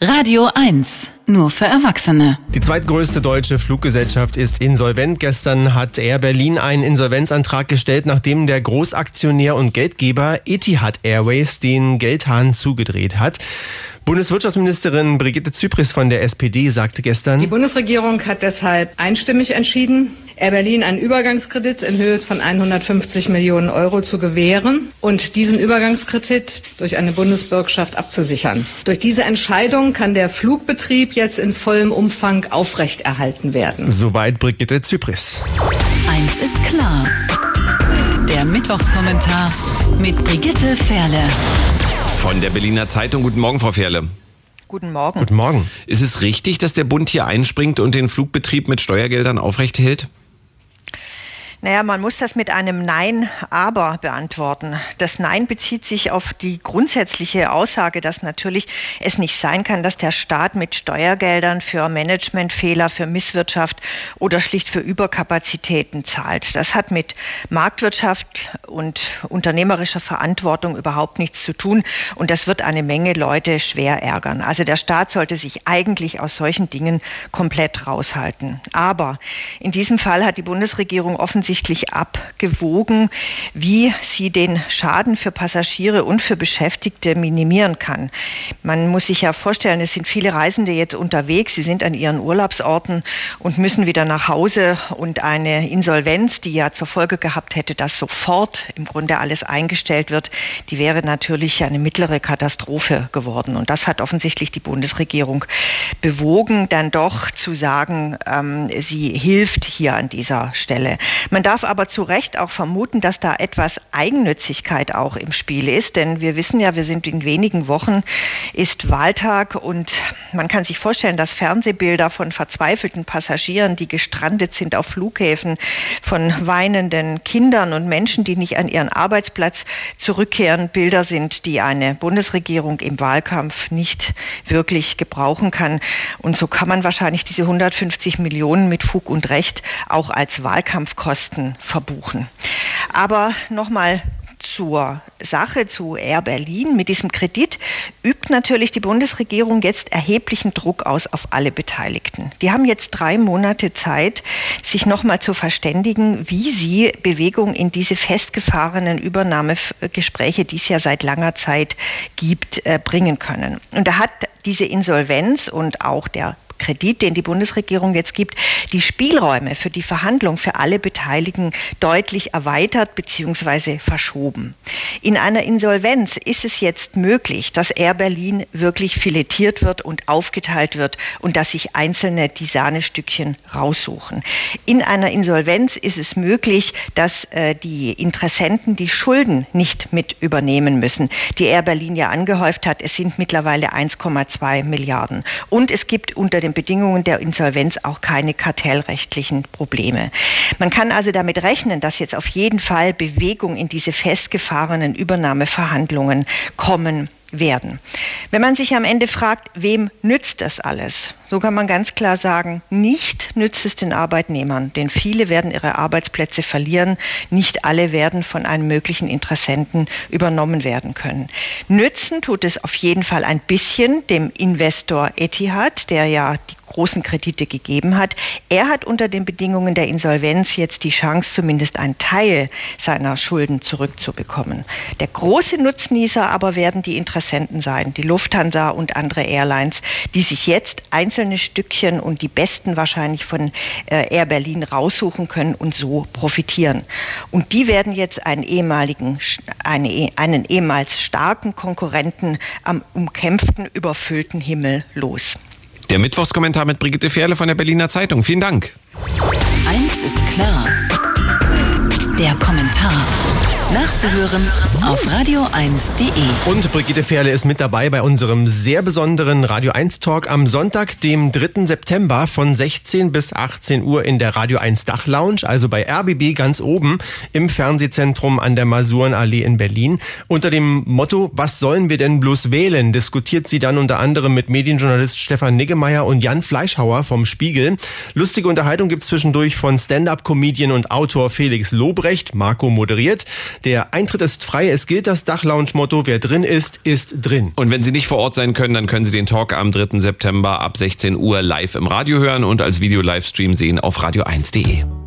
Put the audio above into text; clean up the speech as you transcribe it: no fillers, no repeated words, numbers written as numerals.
Radio 1, nur für Erwachsene. Die zweitgrößte deutsche Fluggesellschaft ist insolvent. Gestern hat Air Berlin einen Insolvenzantrag gestellt, nachdem der Großaktionär und Geldgeber Etihad Airways den Geldhahn zugedreht hat. Bundeswirtschaftsministerin Brigitte Zypries von der SPD sagte gestern: Die Bundesregierung hat deshalb einstimmig entschieden, Air Berlin einen Übergangskredit in Höhe von 150 Millionen Euro zu gewähren und diesen Übergangskredit durch eine Bundesbürgschaft abzusichern. Durch diese Entscheidung kann der Flugbetrieb jetzt in vollem Umfang aufrechterhalten werden. Soweit Brigitte Zypries. Eins ist klar. Der Mittwochskommentar mit Brigitte Fährle. Von der Berliner Zeitung. Guten Morgen, Frau Fährle. Guten Morgen. Guten Morgen. Ist es richtig, dass der Bund hier einspringt und den Flugbetrieb mit Steuergeldern aufrecht hält? Naja, man muss das mit einem Nein, aber beantworten. Das Nein bezieht sich auf die grundsätzliche Aussage, dass natürlich es nicht sein kann, dass der Staat mit Steuergeldern für Managementfehler, für Misswirtschaft oder schlicht für Überkapazitäten zahlt. Das hat mit Marktwirtschaft und unternehmerischer Verantwortung überhaupt nichts zu tun und das wird eine Menge Leute schwer ärgern. Also der Staat sollte sich eigentlich aus solchen Dingen komplett raushalten. Aber in diesem Fall hat die Bundesregierung offensichtlich abgewogen, wie sie den Schaden für Passagiere und für Beschäftigte minimieren kann. Man muss sich ja vorstellen, es sind viele Reisende jetzt unterwegs, sie sind an ihren Urlaubsorten und müssen wieder nach Hause und eine Insolvenz, die ja zur Folge gehabt hätte, dass sofort im Grunde alles eingestellt wird, die wäre natürlich eine mittlere Katastrophe geworden. Und das hat offensichtlich die Bundesregierung bewogen, dann doch zu sagen, sie hilft hier an dieser Stelle. Man darf aber zu Recht auch vermuten, dass da etwas Eigennützigkeit auch im Spiel ist, denn wir wissen ja, wir sind in wenigen Wochen, ist Wahltag und man kann sich vorstellen, dass Fernsehbilder von verzweifelten Passagieren, die gestrandet sind auf Flughäfen, von weinenden Kindern und Menschen, die nicht an ihren Arbeitsplatz zurückkehren, Bilder sind, die eine Bundesregierung im Wahlkampf nicht wirklich gebrauchen kann. Und so kann man wahrscheinlich diese 150 Millionen mit Fug und Recht auch als Wahlkampfkosten verbuchen. Aber nochmal zur Sache, zu Air Berlin. Mit diesem Kredit übt natürlich die Bundesregierung jetzt erheblichen Druck aus auf alle Beteiligten. Die haben jetzt 3 Monate Zeit, sich nochmal zu verständigen, wie sie Bewegung in diese festgefahrenen Übernahmegespräche, die es ja seit langer Zeit gibt, bringen können. Und da hat diese Insolvenz und auch der Kredit, den die Bundesregierung jetzt gibt, die Spielräume für die Verhandlung für alle Beteiligten deutlich erweitert bzw. verschoben. In einer Insolvenz ist es jetzt möglich, dass Air Berlin wirklich filetiert wird und aufgeteilt wird und dass sich Einzelne die Sahnestückchen raussuchen. In einer Insolvenz ist es möglich, dass die Interessenten die Schulden nicht mit übernehmen müssen, die Air Berlin ja angehäuft hat. Es sind mittlerweile 1,2 Milliarden. Und es gibt unter den Bedingungen der Insolvenz auch keine kartellrechtlichen Probleme. Man kann also damit rechnen, dass jetzt auf jeden Fall Bewegung in diese festgefahrenen Übernahmeverhandlungen kommen werden. Wenn man sich am Ende fragt, wem nützt das alles? So kann man ganz klar sagen, nicht nützt es den Arbeitnehmern, denn viele werden ihre Arbeitsplätze verlieren, nicht alle werden von einem möglichen Interessenten übernommen werden können. Nützen tut es auf jeden Fall ein bisschen dem Investor Etihad, der ja die großen Kredite gegeben hat. Er hat unter den Bedingungen der Insolvenz jetzt die Chance, zumindest einen Teil seiner Schulden zurückzubekommen. Der große Nutznießer aber werden die Interessenten sein, die Lufthansa und andere Airlines, die sich jetzt einzelne Stückchen und die besten wahrscheinlich von Air Berlin raussuchen können und so profitieren. Und die werden jetzt einen ehemals starken Konkurrenten am umkämpften, überfüllten Himmel los. Der Mittwochskommentar mit Brigitte Fährle von der Berliner Zeitung. Vielen Dank. Eins ist klar. Der Kommentar. Nachzuhören auf radio1.de. Und Brigitte Fährle ist mit dabei bei unserem sehr besonderen Radio 1 Talk am Sonntag, dem 3. September von 16 bis 18 Uhr in der Radio 1 Dachlounge, also bei RBB ganz oben im Fernsehzentrum an der Masurenallee in Berlin. Unter dem Motto, was sollen wir denn bloß wählen, diskutiert sie dann unter anderem mit Medienjournalist Stefan Niggemeier und Jan Fleischhauer vom Spiegel. Lustige Unterhaltung gibt's zwischendurch von Stand-up-Comedian und Autor Felix Lobrecht. Marco moderiert. Der Eintritt ist frei. Es gilt das Dachlounge-Motto, wer drin ist, ist drin. Und wenn Sie nicht vor Ort sein können, dann können Sie den Talk am 3. September ab 16 Uhr live im Radio hören und als Video-Livestream sehen auf radio1.de.